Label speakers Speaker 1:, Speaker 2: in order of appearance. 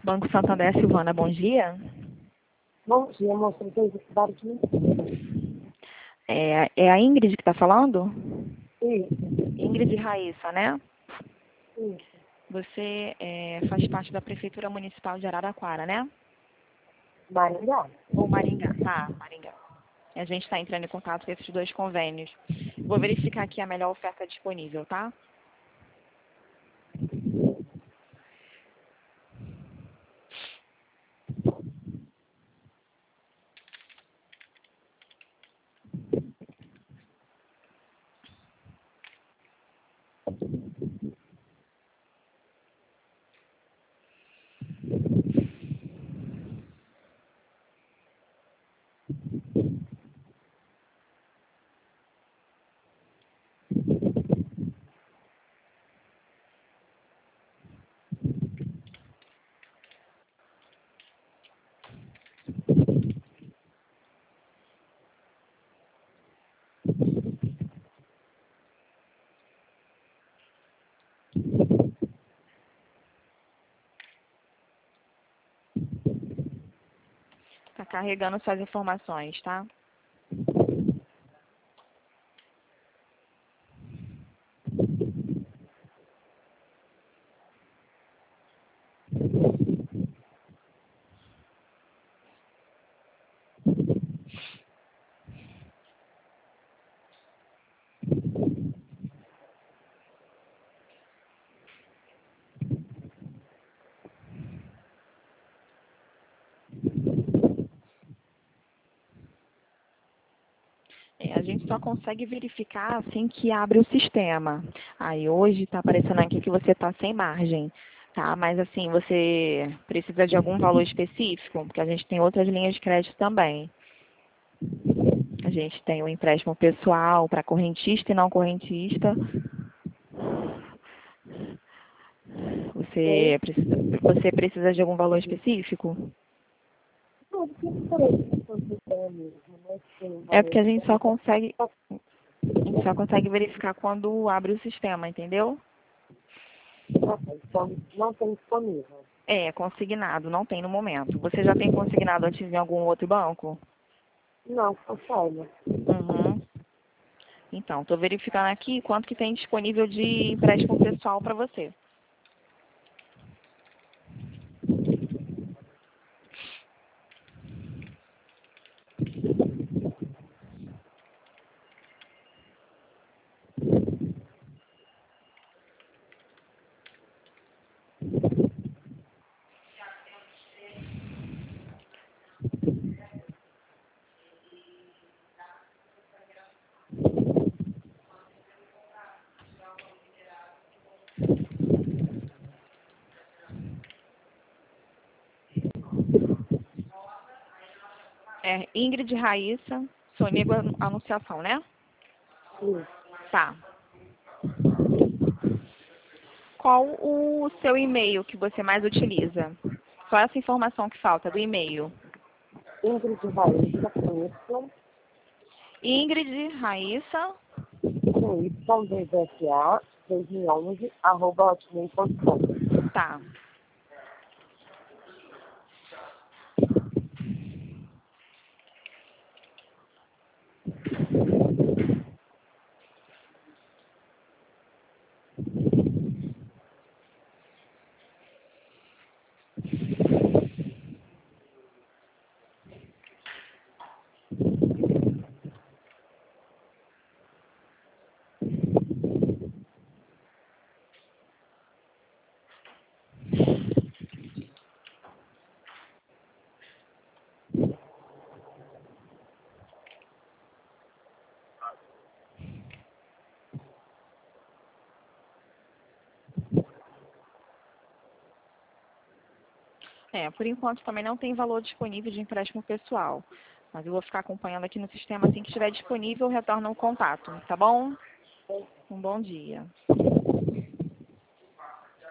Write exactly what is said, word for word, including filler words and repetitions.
Speaker 1: Banco Santander, Silvana, bom dia.
Speaker 2: Bom dia, moça. Não tem necessidade de mim?
Speaker 1: É, é a Ingrid que está falando?
Speaker 2: Isso,
Speaker 1: Ingrid Raíssa, né?
Speaker 2: isso.
Speaker 1: Você é, faz parte da Prefeitura Municipal de Araraquara, né?
Speaker 2: Maringá.
Speaker 1: Ou Maringá? Tá, Maringá. E a gente está entrando em contato com esses dois convênios. Vou verificar aqui a melhor oferta disponível, tá? Tá carregando suas informações, tá? É, a gente só consegue verificar assim que abre o sistema. Aí hoje está aparecendo aqui que você está sem margem, tá? Mas assim, você precisa de algum valor específico? Porque a gente tem outras linhas de crédito também. A gente tem o empréstimo pessoal para correntista e não correntista. Você precisa, você precisa de algum valor específico?
Speaker 2: Não, do que diferente que você tem mesmo, né? Tem um
Speaker 1: É
Speaker 2: valor
Speaker 1: porque a gente só
Speaker 2: diferente.
Speaker 1: consegue, a gente só consegue verificar quando abre o sistema, entendeu?
Speaker 2: Então, não tem disponível.
Speaker 1: É, consignado, não tem no momento. Você já tem consignado ativo em algum outro banco?
Speaker 2: Não, consegue.
Speaker 1: Uhum. Então, estou verificando aqui quanto que tem disponível de empréstimo pessoal para você. É Ingrid Raíssa, Sonego Anunciação, né?
Speaker 2: Isso.
Speaker 1: Tá. Qual o seu e-mail que você mais utiliza? Só essa informação que falta do e-mail.
Speaker 2: Ingrid Raíssa, com Y,
Speaker 1: Ingrid Raíssa.
Speaker 2: com Y, D V S A, dois mil e onze, arroba hotmail ponto com.
Speaker 1: Tá. É, por enquanto também não tem valor disponível de empréstimo pessoal. Mas eu vou ficar acompanhando aqui no sistema. Assim que estiver disponível, eu retorno o contato, tá bom? Um bom dia.